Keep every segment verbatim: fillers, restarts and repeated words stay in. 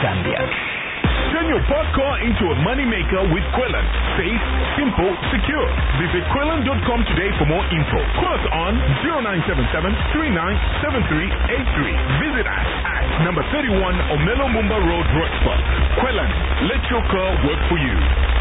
Zambia. Turn your park car into a moneymaker with Quellan. Safe, simple, secure. Visit quellan dot com today for more info. Call us on zero nine seven seven, three nine seven three eight three. Visit us at number thirty-one Omelo Mumba Road, Roxburgh. Quellan, let your car work for you.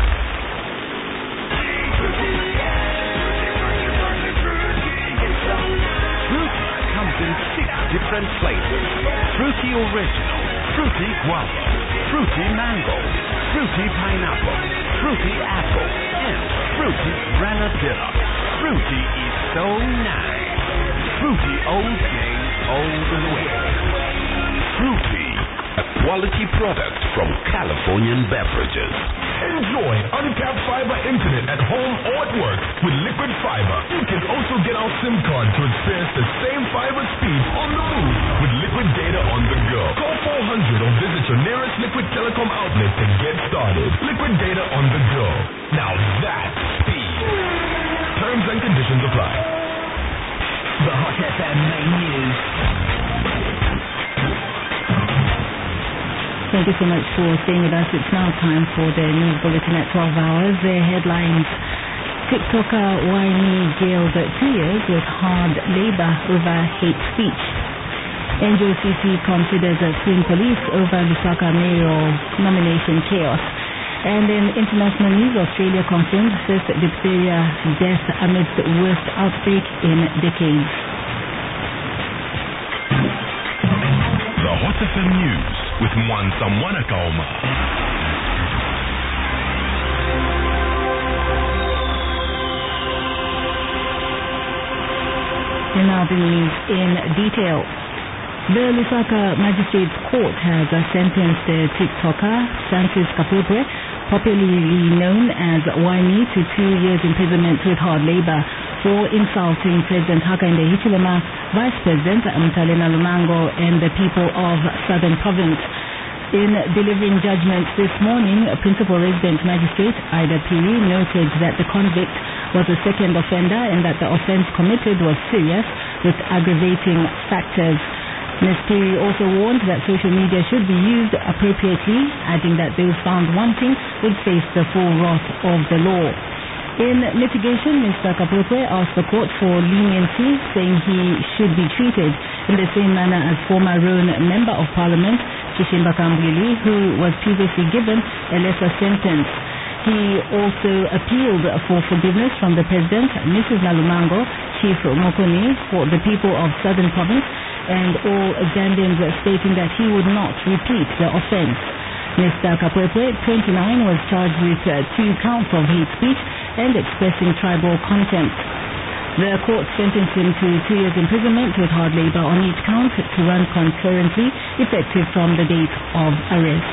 Fruity comes in six different flavors. Fruity Original, Fruity Guava, Fruity Mango, Fruity Pineapple, Fruity Apple, and Fruity Granadilla. Fruity is so nice. Fruity all day, all the way. Fruity, a quality product from Californian Beverages. Enjoy uncapped fiber internet at home or at work with Liquid Fiber. You can also get our SIM card to experience the same fiber speed on the move with Liquid Data on the go. Call four hundred or visit your nearest Liquid Telecom outlet to get started. Liquid Data on the go. Now that's speed. Terms and conditions apply. The Hot F M main news. Thank you so much for staying with us. It's now time for the news bulletin at twelve hours. The headlines: TikToker Wine jailed two years with hard labor over hate speech. N J O C C considers suing police over Lusaka mayoral nomination chaos. And in international news, Australia confirms first diphtheria death amidst worst outbreak in decades. The Hot F M News with Mwansa Mwanakaoma. And now the news in detail. The Lusaka Magistrates Court has sentenced the TikToker Francis Kapwepwe, popularly known as Wine, to two years imprisonment with hard labor for insulting President Hakainde Hichilema, Vice President Mtalena Lumango, and the people of Southern Province. In delivering judgment this morning, Principal Resident Magistrate Ida Piri noted that the convict was a second offender and that the offense committed was serious with aggravating factors. Miz Piri also warned that social media should be used appropriately, adding that those found wanting would face the full wrath of the law. In mitigation, Mister Kapwepwe asked the court for leniency, saying he should be treated in the same manner as former Roan Member of Parliament, Chishimba Kambwili, who was previously given a lesser sentence. He also appealed for forgiveness from the President, Missus Nalumango, Chief Mokoni, for the people of Southern Province, and all Zambians, stating that he would not repeat the offense. Mister Kapwepwe, twenty-nine, was charged with uh, two counts of hate speech and expressing tribal contempt. The court sentenced him to two years imprisonment with hard labor on each count to run concurrently, effective from the date of arrest.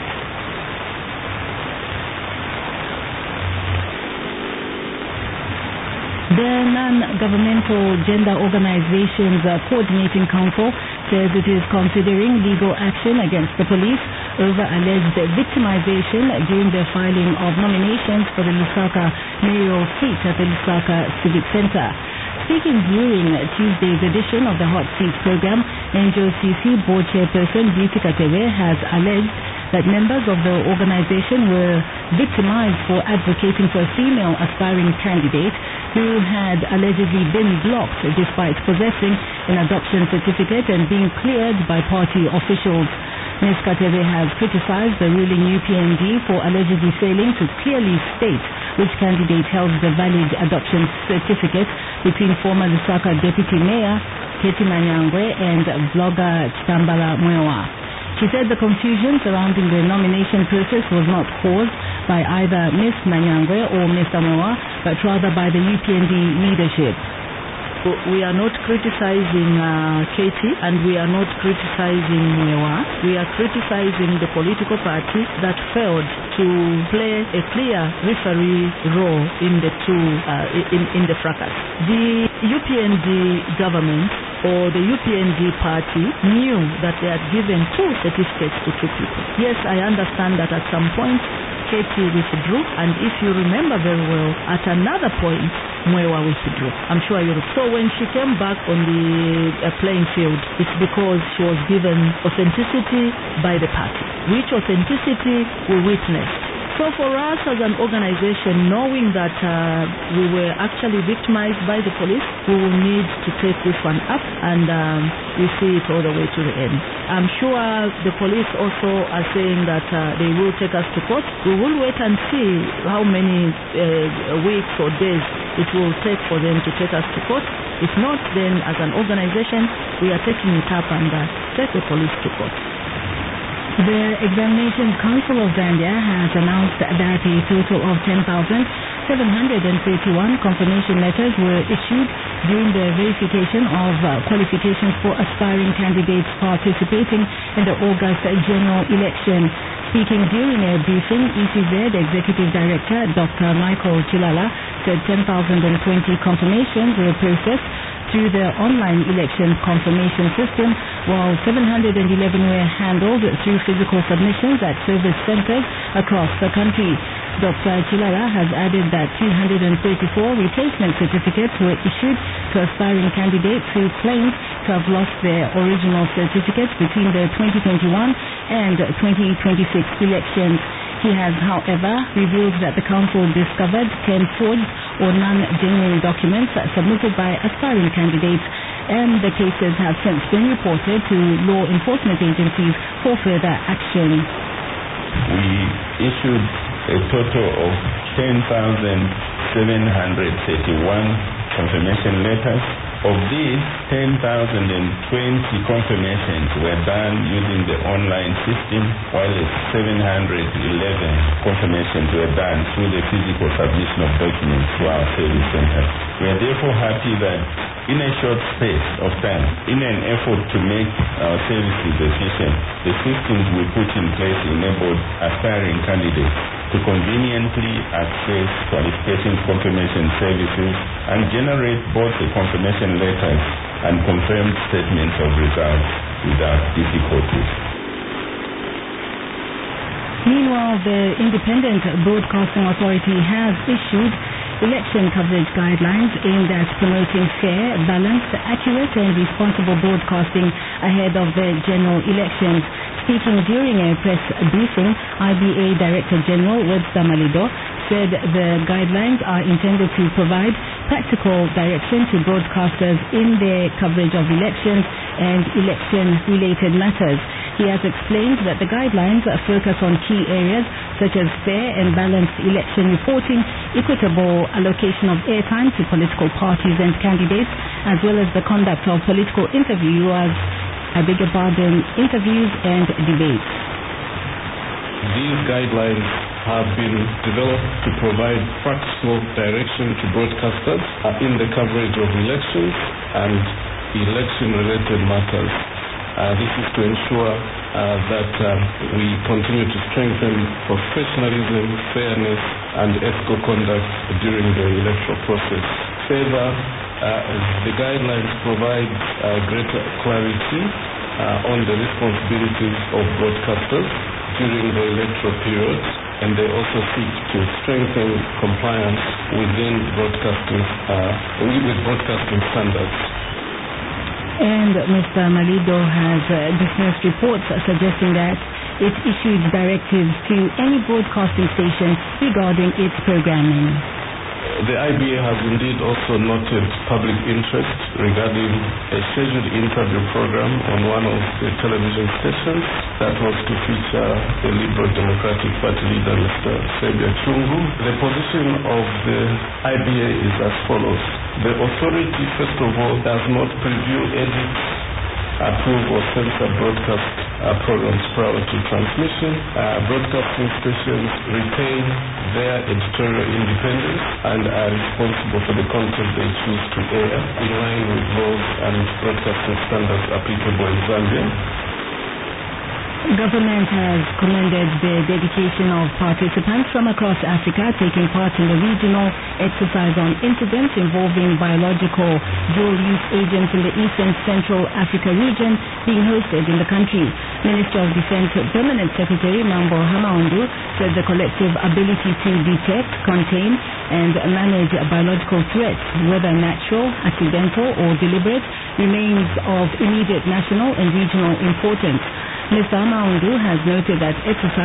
The Non-Governmental Gender Organizations uh, Coordinating Council says it is considering legal action against the police over alleged victimization during the filing of nominations for the Lusaka mayoral seat at the Lusaka Civic Center. Speaking during Tuesday's edition of the Hot Seat program, N J O C C board chairperson Beauty Katebe has alleged that members of the organization were victimized for advocating for a female aspiring candidate who had allegedly been blocked despite possessing an adoption certificate and being cleared by party officials. Miz Katebe has criticized the ruling U P N D for allegedly failing to clearly state which candidate held the valid adoption certificate between former Lusaka Deputy Mayor Keti Manyangwe and blogger Chitambala Mwewa. She said the confusion surrounding the nomination process was not caused by either Miz Manyangwe or Mister Mwewa, but rather by the U P N D leadership. We are not criticizing uh, Katie, and we are not criticizing Mwewa. We are criticizing the political party that failed to play a clear referee role in the two uh, in, in the fracas. The U P N D government or the U P N D party knew that they had given two certificates to two people. Yes, I understand that at some point Katie withdrew, and if you remember very well, at another point Mwewa withdrew. I'm sure you recall. So when she came back on the uh, playing field, it's because she was given authenticity by the party. which authenticity we witnessed. So for us as an organization, knowing that uh, we were actually victimized by the police, we will need to take this one up and um, we see it all the way to the end. I'm sure the police also are saying that uh, they will take us to court. We will wait and see how many uh, weeks or days it will take for them to take us to court. If not, then as an organization, we are taking it up and uh, take the police to court. The Examinations Council of Zambia has announced that a total of ten thousand seven hundred thirty-one confirmation letters were issued during the verification of uh, qualifications for aspiring candidates participating in the August general election. Speaking during a briefing, E C Z Executive Director Doctor Michael Chilala said ten thousand twenty confirmations were processed through the online election confirmation system, while seven hundred eleven were handled through physical submissions at service centers across the country. Doctor Chilala has added that two hundred thirty-four replacement certificates were issued to aspiring candidates who claimed to have lost their original certificates between the twenty twenty-one and twenty twenty-six elections. He has, however, revealed that the council discovered ten forged or non-genuine documents submitted by aspiring candidates, and the cases have since been reported to law enforcement agencies for further action. We issued a total of ten thousand seven hundred thirty-one confirmation letters. Of these, ten thousand twenty confirmations were done using the online system, while seven hundred eleven confirmations were done through the physical submission of documents to our service centers. We are therefore happy that in a short space of time, in an effort to make our services efficient, the systems we put in place enabled aspiring candidates to conveniently access qualification confirmation services and generate both the confirmation letters and confirmed statements of results without difficulties. Meanwhile, the Independent Broadcasting Authority has issued election coverage guidelines aimed at promoting fair, balanced, accurate and responsible broadcasting ahead of the general elections. Speaking during a press briefing, I B A Director General Webster Malido said the guidelines are intended to provide practical direction to broadcasters in their coverage of elections and election-related matters. He has explained that the guidelines focus on key areas such as fair and balanced election reporting, equitable allocation of airtime to political parties and candidates, as well as the conduct of political interviewers, I beg your pardon, interviews and debates. These guidelines have been developed to provide practical direction to broadcasters in the coverage of elections and election-related matters. Uh, this is to ensure uh, that uh, we continue to strengthen professionalism, fairness, and ethical conduct during the electoral process. Further, uh, the guidelines provide uh, greater clarity uh, on the responsibilities of broadcasters during the electoral period, and they also seek to strengthen compliance within broadcasting uh, with broadcasting standards. And Mister Malido has uh, dismissed reports suggesting that it issued directives to any broadcasting station regarding its programming. The I B A has indeed also noted public interest regarding a scheduled interview program on one of the television stations that was to feature the Liberal Democratic Party leader, Mister Sebia Chungu. The position of the I B A is as follows. The authority, first of all, does not preview, edit, approve or censor broadcast uh, programs prior to transmission. Uh, broadcasting stations retain their editorial independence and are responsible for the content they choose to air in line with laws and broadcasting standards applicable in Zambia. Government has commended the dedication of participants from across Africa taking part in the regional exercise on incidents involving biological dual-use agents in the Eastern Central Africa region being hosted in the country. Minister of Defense Permanent Secretary Mambo Hamaundu said the collective ability to detect, contain and manage biological threats, whether natural, accidental or deliberate, remains of immediate national and regional importance. Mister Amaundu has noted that exercise